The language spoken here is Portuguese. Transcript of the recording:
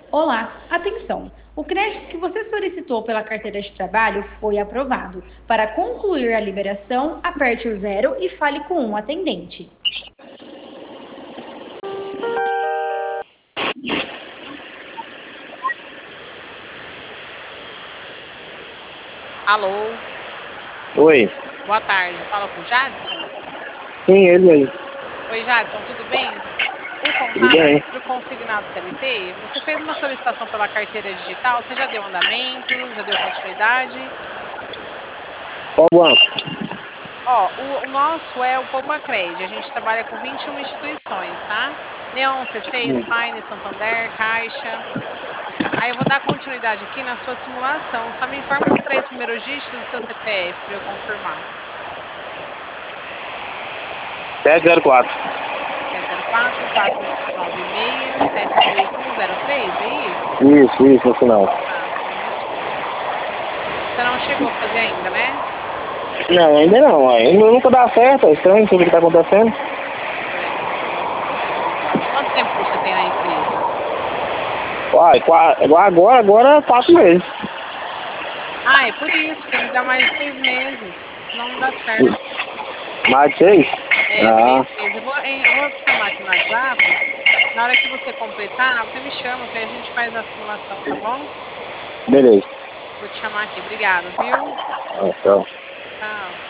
Olá, atenção! O crédito que você solicitou pela carteira de trabalho foi aprovado. Para concluir a liberação, aperte o zero e fale com um atendente. Alô, Oi. boa tarde. Fala com o Jadson? Sim, ele aí. Oi, Jadson, tudo bem? O Tudo contato é bem? sobre o consignado CLT. Você fez uma solicitação pela carteira digital, você já deu andamento, já deu continuidade? Qual banco? Ó, o nosso é o Poupacred, a gente trabalha com 21 instituições, tá? Neon, C6, Spine, Santander, Caixa. Aí eu vou dar continuidade aqui na sua simulação. Só me informa os três primeiros dígitos do seu CPF para eu confirmar. 704. 704-496-7803, é isso? Isso, no final. Tá, só um minutinho. Você não chegou a fazer ainda, né? Não, ainda não. Ainda nunca dá certo. É estranho tudo que tá acontecendo. É, quanto tempo você tem na empresa? Uai, agora 4 meses. Ah, é por isso, tem que dar mais de 6 meses, senão não dá certo. Mais de 6? É, Ah, 6 meses. Eu vou te chamar aqui no WhatsApp. Na hora que você completar, você me chama, que aí a gente faz a simulação, tá bom? beleza. Vou te chamar aqui. Obrigado, viu? Ah, tchau. Tchau.